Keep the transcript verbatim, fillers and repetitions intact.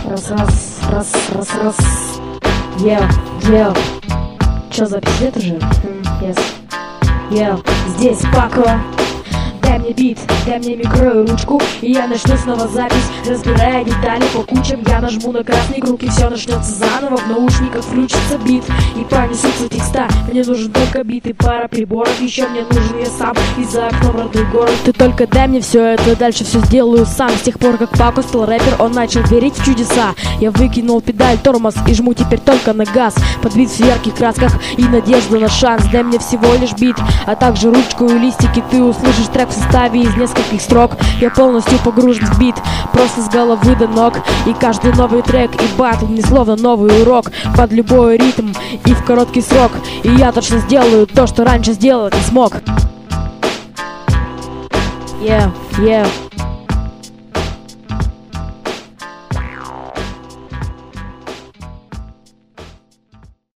Раз, раз, раз, раз, раз. Ел, ел. Чё, запись это же? Yes. Ел, здесь Пако. Дай мне бит, дай мне микро и ручку, и я начну снова запись, разбирая детали по кучам. Я нажму на красный круг, и все начнется заново. В наушниках включится бит, и понесутся текста. Мне нужен только бит и пара приборов. Еще мне нужен я сам, и за окном родной город. Ты только дай мне все это, дальше все сделаю сам. С тех пор, как Пако стал рэпер, он начал верить в чудеса. Я выкинул педаль, тормоз, и жму теперь только на газ. Под бит в ярких красках и надежду на шанс. Дай мне всего лишь бит, а также ручку и листики. Ты услышишь трек в составе из нескольких строк. Я полностью погружен в бит, просто с головы до ног. И каждый новый трек и батл мне словно новый урок. Под любой ритм и в короткий срок. И я точно сделаю то, что раньше сделать не смог. Yeah, yeah.